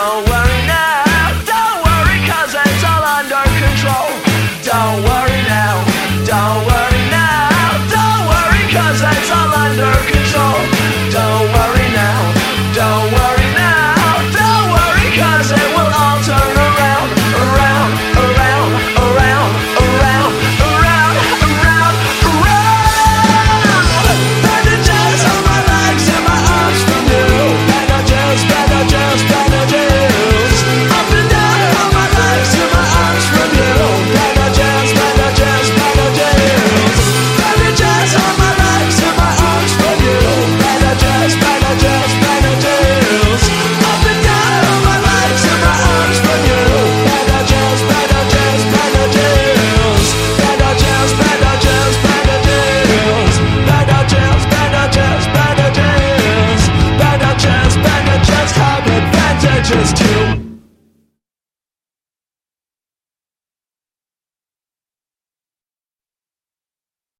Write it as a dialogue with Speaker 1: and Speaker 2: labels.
Speaker 1: Don't worry now, don't worry, 'cause it's all under control. Don't worry now, don't worry now, don't worry, 'cause it's all under control. Don't worry now, don't worry now, don't worry, 'cause it will all turn around, around, around, around, around, around, around, around. Bandages on my legs and my arms from you. Bandages, bandages, bandages. Up and down on my legs and my arms from you. Bandages, bandages, bandages. Bandages on my legs and my arms from you. Bandages, bandages, bandages. Up and down on my legs and my arms from you. Bandages, bandages, bandages. Bandages, bandages, bandages. Bandages, bandages, bandages. Bandages, bandages have advantages too.